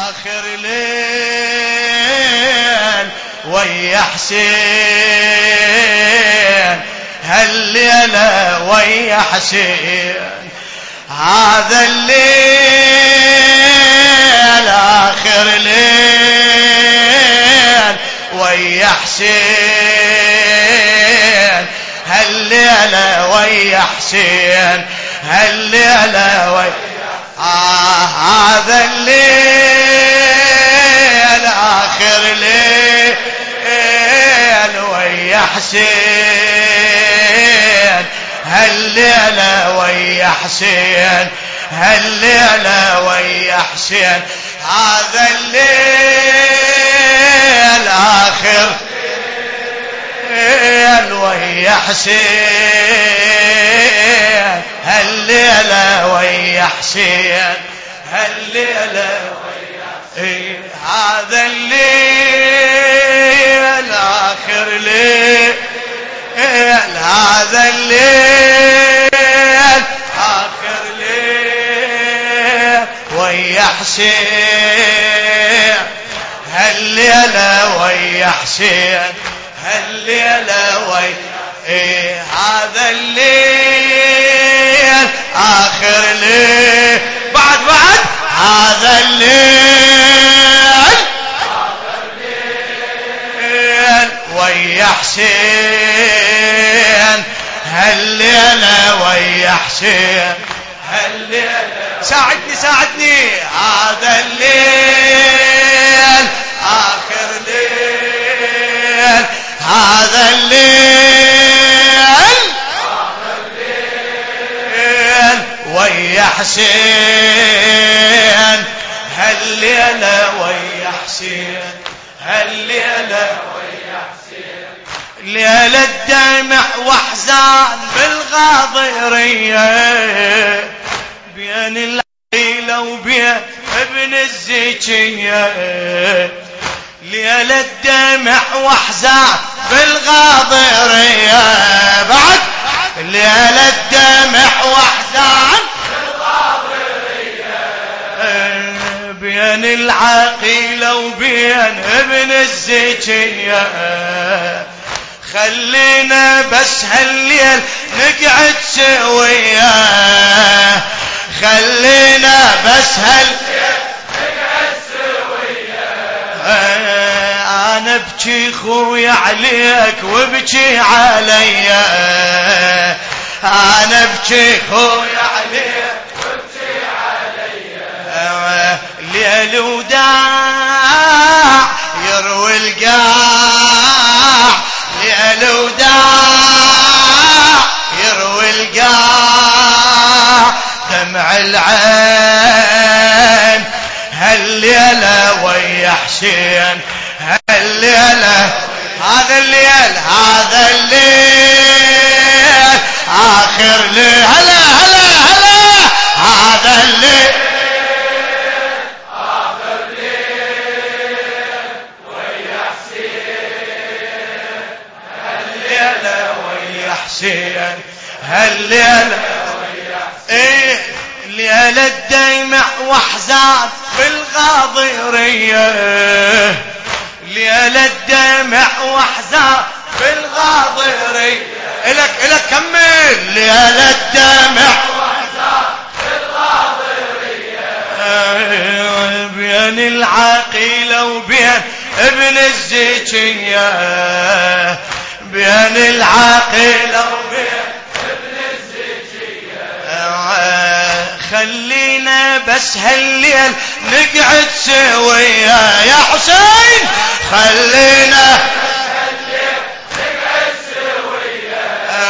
آخر ليل ويا حسين، هالليلة ويا حسين، هذا الليل آخر ليل ويا حسين، هالليلة ويا حسين، هالليلة ويا هذا الليل آخر ليل ويا حسين، هالليلة ويا حسين، هالليلة ويا حسين، هذا الليل آخر ليل ويا حسين، هالليلة ويا حسين، هالليلة ويا حسين، هذا الليل آخر ليل، هذا الليل آخر ليل ويا حسين، هالليلة ويا حسين، هالليلة ويا هذا الليل آخر ليل، بعد هذا الليل آخر ليل ويا حسين، هالليلة ويا حسين، هالليلة ساعدني هذا الليل آخر ليل، هذا الليل آخر ليل ويا حسين، هالليلة ويا حسين، هالليلة ويا حسين، ليلة الدمع واحزان بالغاضرية، بين العيلة وبين ابن الزكية، ليلة الدمع واحزان بالغاضرية، بعد ليلة الدمع واحزان بالغاضرية، بين العقيلة وبين ابن الزكية، خلينا بس هالليل نقعد سويا، خلينا بس هالليل نقعد سويا، انا ابكي خويا عليك وابكي عليا، انا ابكي خويا عليك وابكي عليا، ليل وداع يروي القاع، ليل وداع يروي القاع، دمع العين، هالليلة ويا حسين، هالليلة هذا الليل، هذا الليل آخر ليل، هلا هلا هلا، هذا الليل آخر ليل ويا حسين، هالليلة ويا حسين، هالليلة ويا حسين، ليلة الدمع واحزان بالغاضرية، ليلة الدمع واحزان بالغاضرية، إلك كمل، ليلة الدمع واحزان بالغاضرية، بين العقيلة وبين ابن الزكية، بين العقيلة وبين ابن الزكية، خلينا بس هالليل نقعد سويا يا حسين، خلينا بس هالليل نقعد سويا،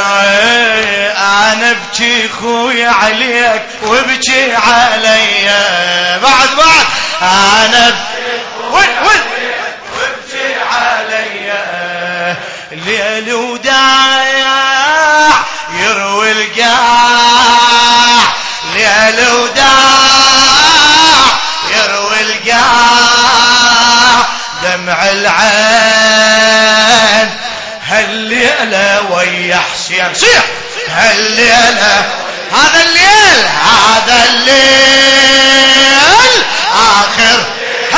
انا ابكي خويا عليك وابكي عليا، بعد انا ابكي وابكي عليا، ليل وداع يروي القاع، ليل وداع يروي القاع، دمع العين، هالليلة ويا حسين، صيح هالليلة، هذا الليل، هذا الليل آخر،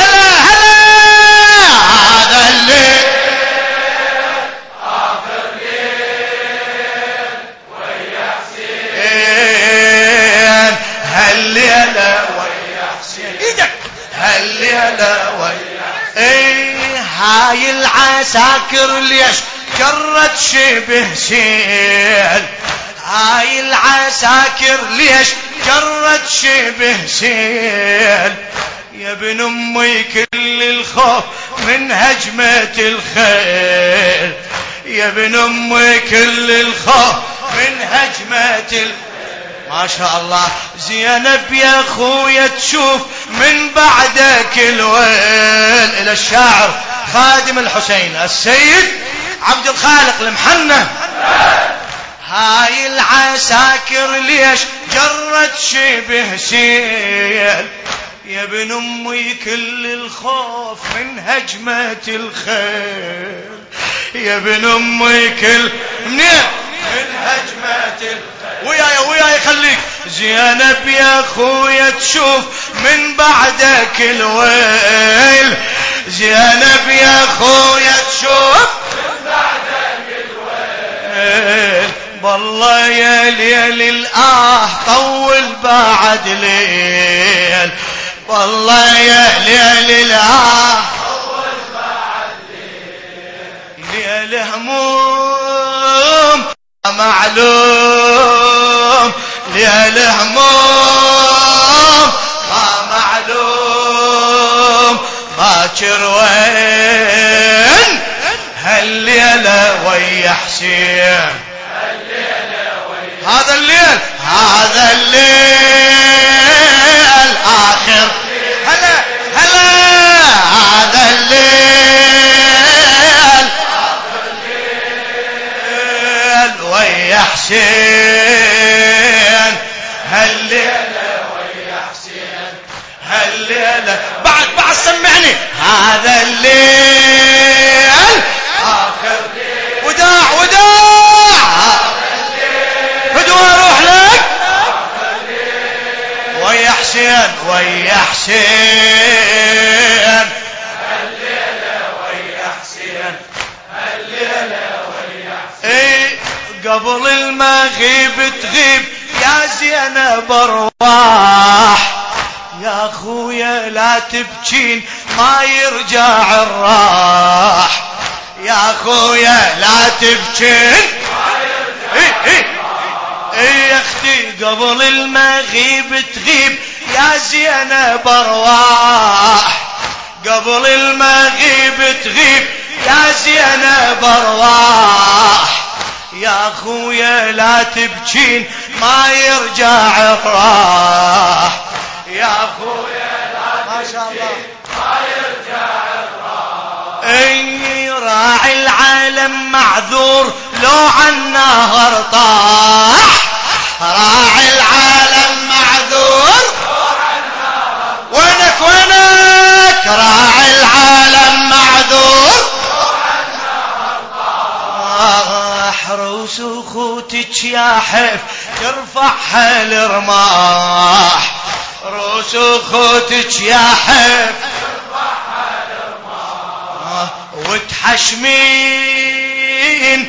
هاي العساكر ليش جرت شبه سيل، هاي العساكر ليش جرت شبه سيل، يا ابن امي كل الخوف من هجمة الخيل، يا ابن امي كل الخوف من هجمة الخيل. ما شاء الله زينب يا اخويا تشوف من بعدك الويل. الى الشاعر خادم الحسين السيد عبد الخالق المحنة. هاي العساكر ليش جرت شبه سيل، يا ابن امي كل الخوف من هجمة الخيل، يا ابن امي كل من هجمة الخيل. وياي خليك زينب يا اخويا تشوف من بعدك الويل، زينب يا اخويا تشوف من بعدك الويل. والله يا ليل الآه طول بعد ليل، والله يا ليل الآه طول بعد ليل، ليل هموم معلوم، ليل هموم ما معلوم، باكر وين هالليلة ويا حسين، هذا الليل هذا الليل آخر هلا هلا، هذا الليل ويا حسين، هالليلة ويا حسين، هالليلة بعد سمعني، هذا الليل آخر ليل، وداع فدوى اروح لك ويا حسين، ويا حسين، هالليلة ويا حسين، هالليلة ويا حسين. اي قبل المغيب تغيب يا زينب ارواح، يا اخويا لا تبكين ما يرجع الراح، يا اخويا لا تبكين ما يرجع. يا اختي قبل المغيب تغيب يا زينب ارواح، قبل المغيب تغيب يا زينب ارواح، يا اخويا لا تبكين ما يرجع الراح، يا اخويا لا ما شاء الله ما يرجع الراح. اي راعي العالم معذور لو عالنهر طاح، راعي العالم معذور لو عالنهر طاح. وينك راعي العالم معذور لو عالنهر طاح. روس اخوتك يا حف ترفعها الرماح، روس اخوتك يا حف ترفعها الرماح، وتحشمين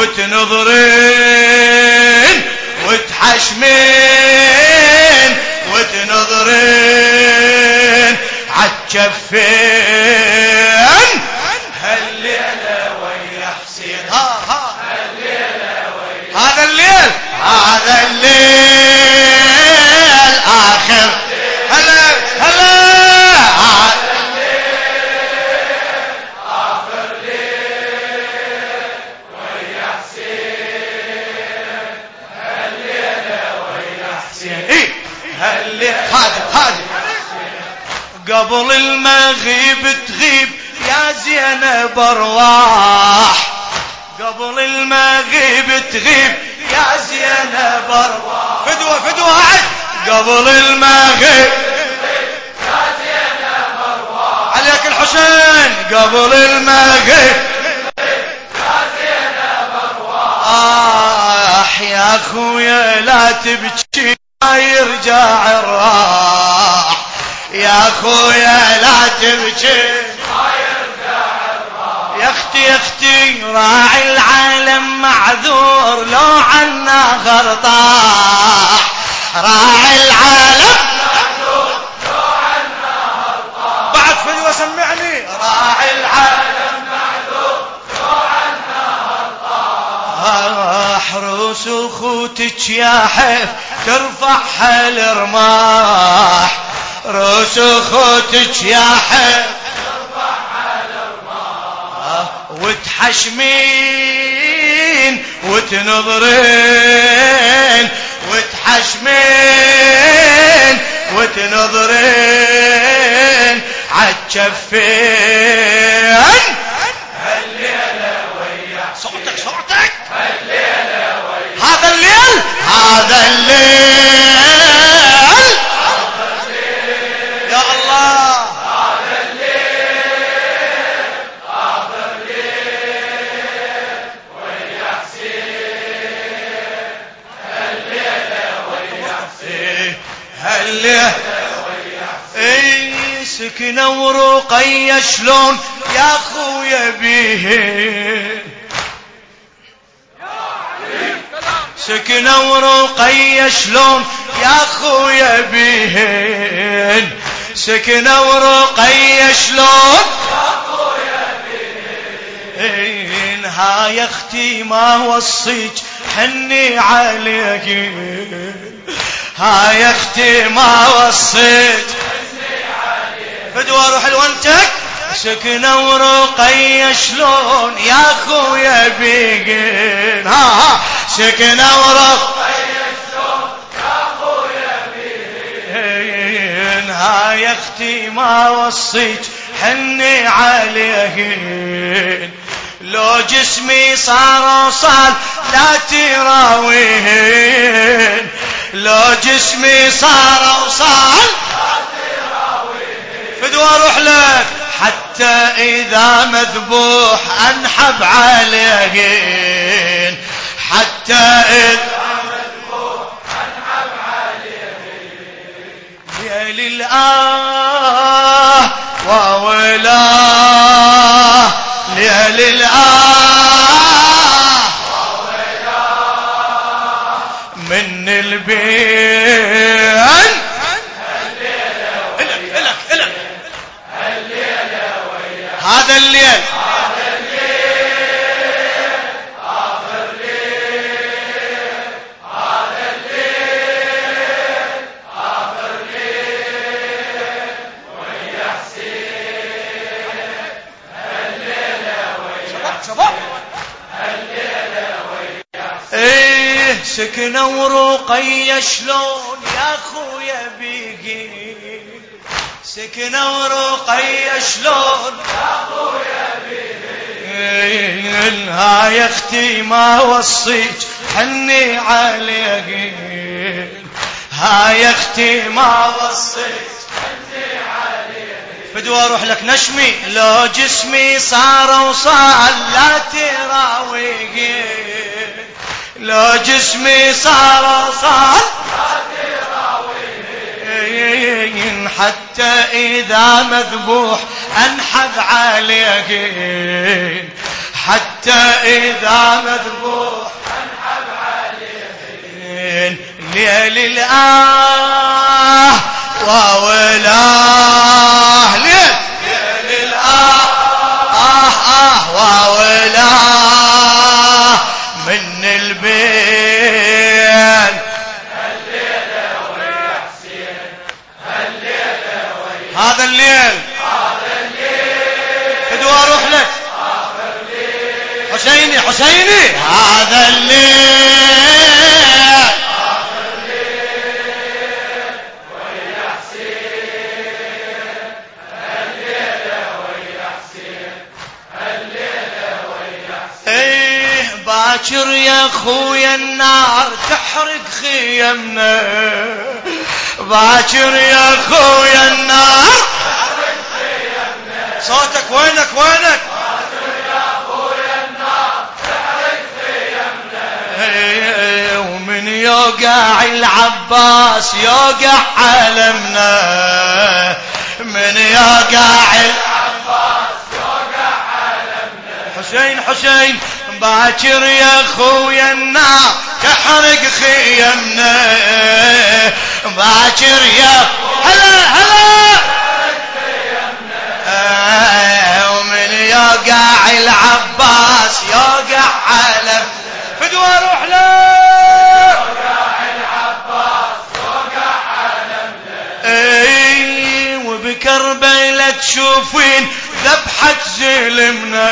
وتنظرين، وتحشمين وتنظرين عالجفين، هالليلة ويا حسين، هالليلة ويا هذا الليل، هذا الليل آخر هلا هلا، قبل المغيب تغيب يا زينب ارواح، قبل المغيب تغيب يا زينب ارواح. فدوى عد قبل المغيب يا زينب ارواح، عليك الحسين قبل المغيب يا زينب ارواح. يا اخويا لا تبكي ما يرجع الراح، يا اخويا لا تبكي ما يرجع الراح. يا اختي راعي العالم معذور لو عالنهر طاح، راعي العالم معذور لو عالنهر طاح. بعد فدوى سمعني، راعي العالم اخوتك يا حيف ترفعها الرماح، روس اخوتك يا حيف ترفعها الرماح، وتحشمين وتنظرين، وتحشمين وتنظرين عالجفين. هالليلة ويا صوتك صوتك، هالليلة ويا هذا الليل، هذا الليل يا الله، هذا الليل، هذا الليل ويا حسين، هالليلة ويا حسين، هالليلة ويا حسين. سكنة ورقية شلون يا خويا بيهن، سكنة ورقية شلون يا خويا بيهن، سكنة ورقية شلون يا خويا بيهن. هاي اختي ما وصيك حني عليك، هاي اختي ما وصيك فدوى روح لونتك. سكنة ورقية شلون يا خويا بيهن، ها سكنة ورقية شلون يا خويا بيهن. هاي اختي ما وصيك حني عليهن، لو جسمي صار وصال لا تراويهن، لو جسمي صار وصال فدوى روح لك. حتى إذا مذبوح أنحب عليهن، حتى إذا مذبوح أنحب عليهن. يا للآه وولاه، يا للآه وولاه من البين. هذا الليل، هذا الليل، آخر ليل، هذا الليل، آخر ليل ويا حسين، هالليلة ويا حسين، هالليلة ويا حسين. ايه سكنة ورقية شلون يا خويا بيهن، سكنة ورقية شلون يا خويا بيهن. هاي اختي ما وصيك حني عليهن، هاي اختي ما وصيك حني عليهن. فدوى اروح لك نشمي، لو جسمي صار وصال لا تراويهن، لو جسمي صار وصال حتى إذا مذبوح أنحب عليهن، حتى إذا مذبوح أنحب عليهن. ليل الآه وولاه، ليل الآه وولاه من البين. هذا الليل، هذا الليل فدوى اروح لك حسيني حسيني، هذا الليل، هذا الليل ويا حسين، الليلة ويا حسين، الليلة ويا حسين. ايه باكر يا خويا النار تحرق خيمنا، باكر يا خويا النار صوتك وينك وينك، باكر يا خويا النار تحرق خيمنا، ومن يوقع العباس يوقع علمنا، من يوقع العباس يوقع علمنا. حسين حسين باكر يا خويا النار تحرق خيمنا، باكر يا هلا هلا ومن يوقع العباس يوقع علم فدوى روح له، يوقع وبكربلة تشوفين ذبحة زلمنا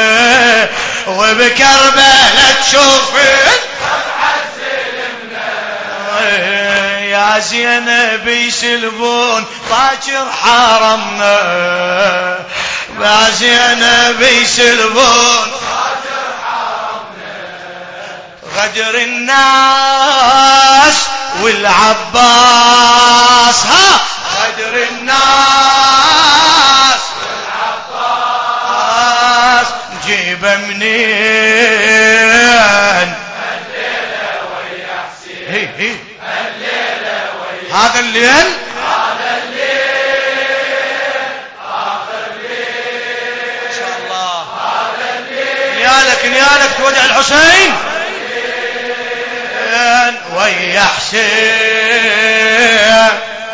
وبكربلة تشوفين ذبحة زلمنا يا زينب يسلبون باكر حرمنا يا زينب يسلبون باكر حرمنا غدر الناس والعباس غدر الناس والعباس نجيبه منين الليلة ويا حسين الليلة ويا هذا الليل آخر ليل ما شاء الله هذا الليل نيالك تودع الحسين ويا حسين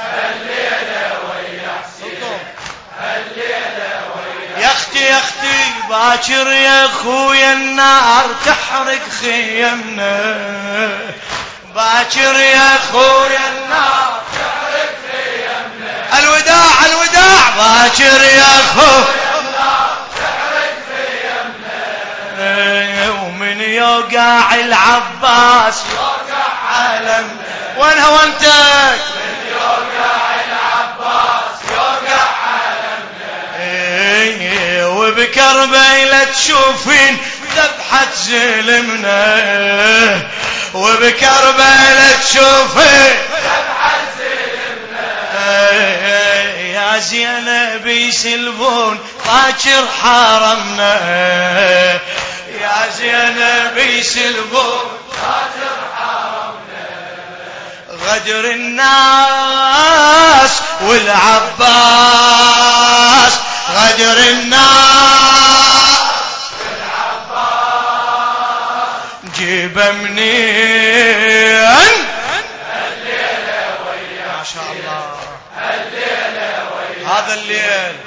يا اختي باكر يا اخويا النار تحرق خيمنا باكر يا اخويا النار تحرق خيمنا الوداع باكر يا اخويا النار تحرق خيمنا ومن يوقع العباس يوقع عالم وينها وانتك من يوقع العباس يوقع وبكربلة تشوفين ذبحة زلمنا وبكربلة تشوفين ذبحة زلمنا يا زينب يسلبون باكر حرمنا يا زينب يسلبون باكر حرمنا غدر الناس والعباس غدر الناس والعباس جيبه منين الليلة ويا ما شاء الله الليلة ويا هذا الليل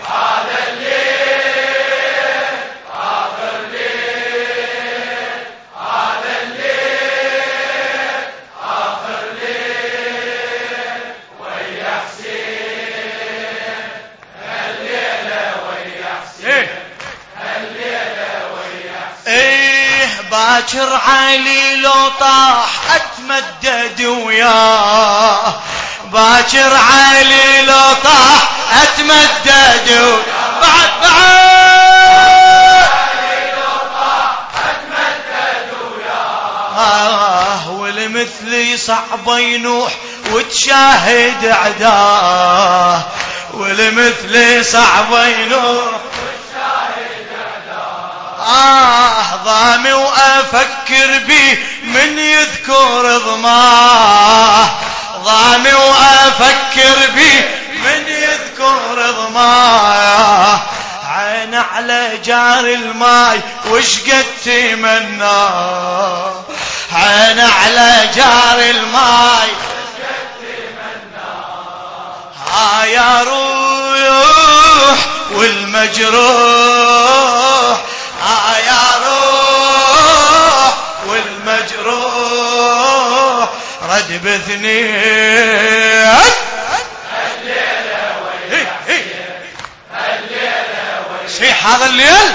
آخر ليل هذا الليل آخر ليل ويا حسين الليلة ويا حسين الليلة ويا حسين باكر علي لو طاح اتمدد وياه باكر علي لو طاح اتمدد بعد علي لو طاح اتمدد وياه والمثلي صعب ينوح وتشاهد عداه والمثلي صعب ينوح وتشاهد عداه ضامي وافكر بيه من يذكر ضماه ضامي وافكر بيه من يذكر ضماه عين على جار الماي وش قد تمناه عين على جار الماي وش قد تمناه يا روح والمجروح يا روح والمجروح رد باثنين الليلة ويا الليلة ويا صيح هذا الليل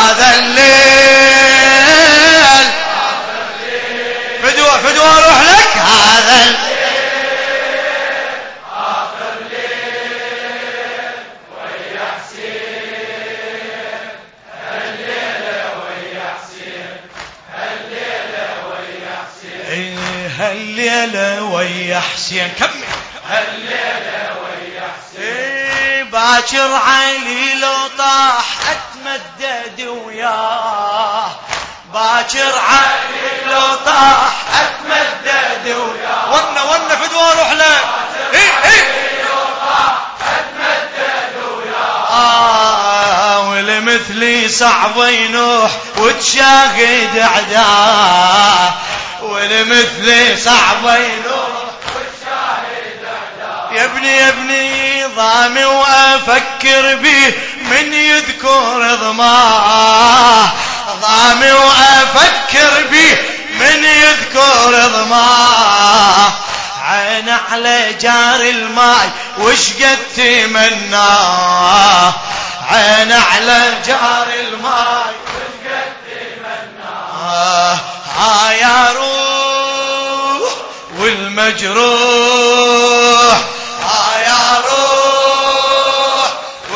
فدوى اروح لك هذا الليل آخر ليل ويا حسين الليلة ويا حسين الليلة ويا حسين هالليلة ويا حسين كمل هالليلة ويا حسين باكر علي لو طاح اتمدد وياه باكر علي لو طاح اتمدد وياه ون فدوى اروح له لو طاح اتمدد وياه والمثلي صعب ينوح وتشاهد عداه والمثلي صعب ينوح وتشاهد عداه يا ابني ضامي وافكر بيه من يذكر ضماه ضامي وافكر بيه من يذكر ضماه عين على جار الماي وش قد تمناه، عين على جار الماي وش قد تمناه. يا روح والمجروح، يا روح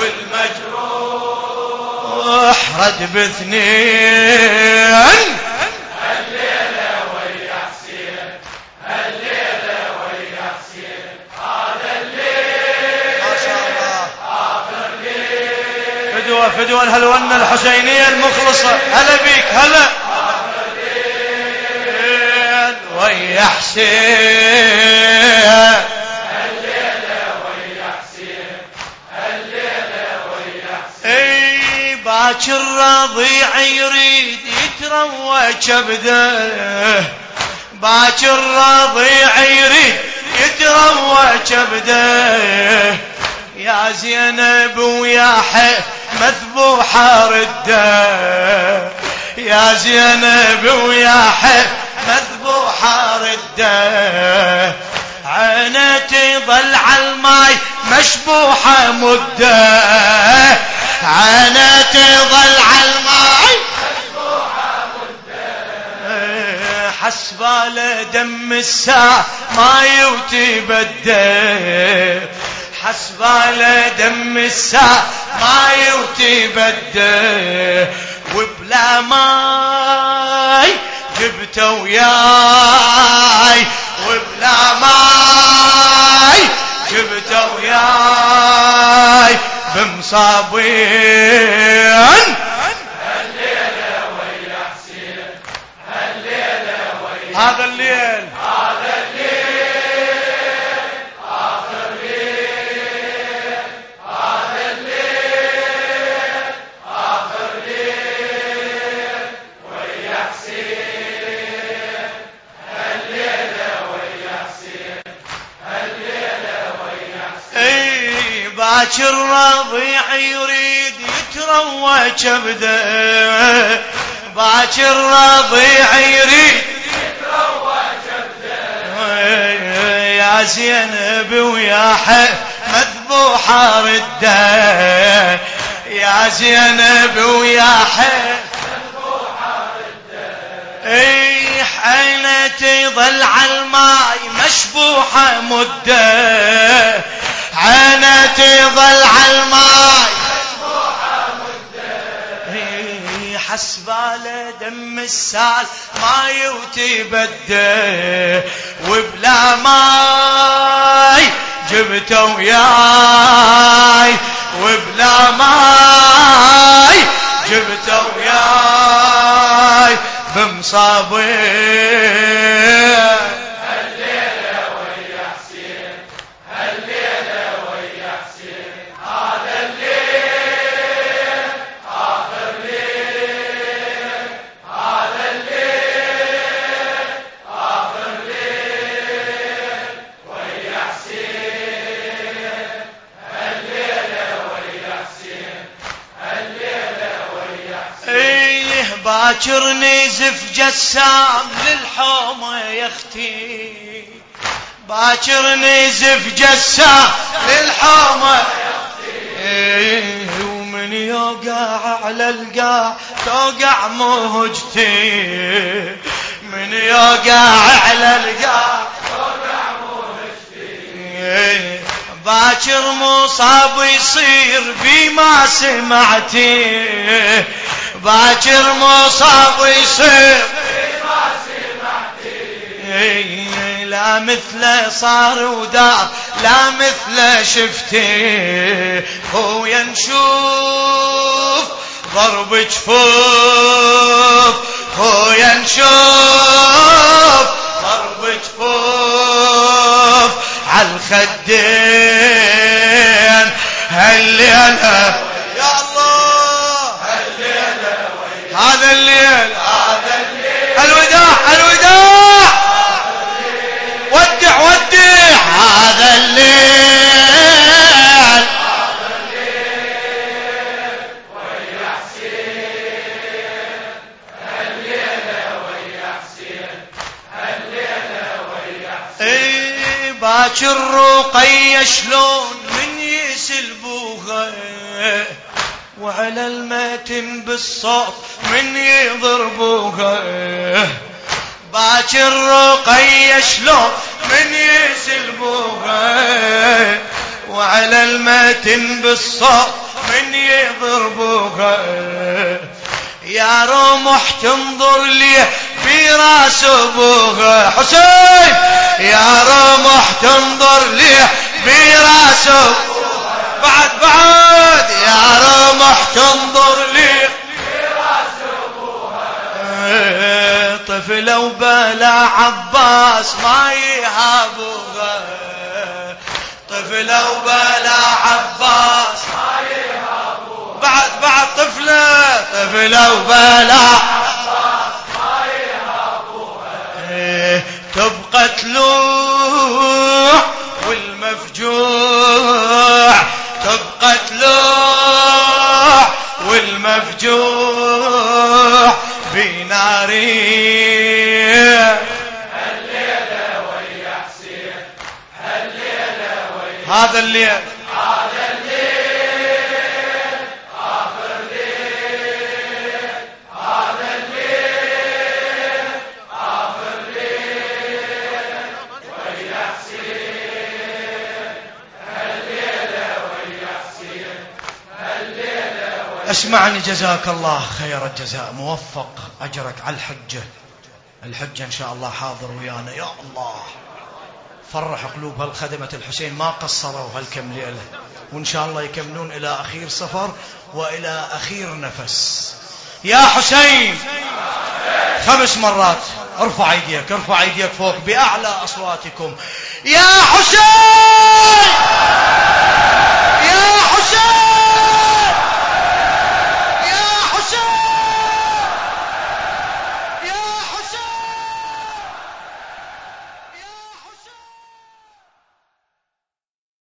والمجروح رد باثنين. الليلة ويا حسين، الليلة ويا حسين، هذا الليل ما شاء الله آخر ليل. فدوة فدوة الهلونة الحسينية المخلصة، هلا بيك هلا. ويا حسين، الليلة ويا حسين، الليلة ويا حسين. اي باكر رضيع يريد يتروى كبده، باكر رضيع يريد يتروى كبده. يا زينب ويا حي مذبوحة رده، يا زينب ويا حي مذبوحة رده. عينتي ظل عالماي مشبوحة مده، عينتي ظل عالماي مشبوحة مده. حسباله دم الساعة ما يتبدل، حسباله دم الساعة ما يتبدل. وبلا ماي جبته وياي، وبلا ماي جبته وياي بمصابين. الليلة ويا حسين، الليلة ويا هذا الليل، هذا الليل آخر ليل، هذا الليل آخر ليل ويا حسين، الليلة ويا حسين، الليلة ويا حسين. اي باكر رضيع يريد يتروى كبده، باكر رضيع يريد يتروى كبده. يا زينب ويا حي مذبوحة رده، يا زينب ويا حي مذبوحة رده. اي عينتي ظل عالماي مشبوحة مده، عينتي ظل عالماي مشبوحة مده. حسباله دم السال ما يتبدل. وبلا ماي جبته وياي، وبلا ماي جبته وياي بمصابين. الليلة ويا حسين، الليلة ويا حسين، هذا الليل آخر ليل، هذا الليل آخر ليل ويا حسين، الليلة ويا حسين، الليلة ويا حسين. ايه باكر نزف جسام للحومة يا اختي، باكر نزف جسام للحومة يا اختي. ايه ومن يوقع على القاع توقع موجتي، من يوقع على القاع توقع موجتي. إيه باكر مصاب يصير بما سمعتي، باكر مصاب يصير بما سمعتي. لا مثله صار ودار، لا مثله شفتي. خويا نشوف ضرب جفوف، خويا نشوف ضرب جفوف عالخدين. هالليلة يا الله، هذا الليل، هذا الليل الوداع الوداع، ودع ودع. هذا الليل ويا حسين، الليلة ويا حسين، الليلة ويا حسين. اي باكر رقية شلون من يسلبوها وعلى المتن بالصوت من يضربوها باكر رقية شلون من يسلبوها وعلى المتن بالصوت من يضربوها يا رمح تنظر لي في راس ابوها حسين يا رمح تنظر لي في راس ابوها بعد يا رمح تنظر لي في راس ابوها طفلة وبلا عباس ما يهابوها طفلة وبلا عباس ما يهابوها بعد طفلة وبلا عباس ما يهابوها تبقى تلوح والمفجوع تبقى تلوح والمفجوع بناري هالليلة ويا حسين هالليلة ويا هذا الليل هذا الليل آخر ليل هذا الليل آخر ليل ويا حسين هالليلة ويا حسين هالليلة ويا اسمعني جزاك الله خير الجزاء موفق أجرك على الحجة إن شاء الله حاضر ويانا يا الله فرح قلوب هالخدمة الحسين ما قصروا هالكم ليلة وإن شاء الله يكملون إلى أخير سفر وإلى أخير نفس يا حسين 5 مرات ارفع ايديك فوق بأعلى أصواتكم يا حسين يا حسين